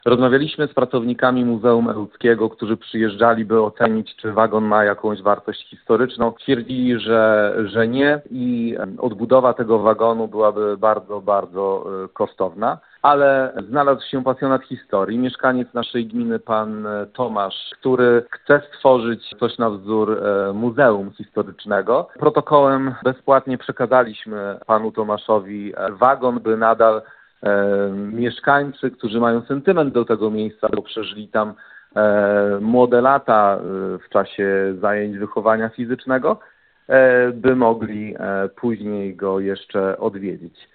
Rozmawialiśmy z pracownikami Muzeum Ełckiego, którzy przyjeżdżali, by ocenić, czy wagon ma jakąś wartość historyczną. Twierdzili, że nie i odbudowa tego wagonu byłaby bardzo kosztowna. Ale znalazł się pasjonat historii, mieszkaniec naszej gminy, pan Tomasz, który chce stworzyć coś na wzór muzeum historycznego. Protokołem bezpłatnie przekazaliśmy panu Tomaszowi wagon, by nadal mieszkańcy, którzy mają sentyment do tego miejsca, bo przeżyli tam młode lata w czasie zajęć wychowania fizycznego, by mogli później go jeszcze odwiedzić.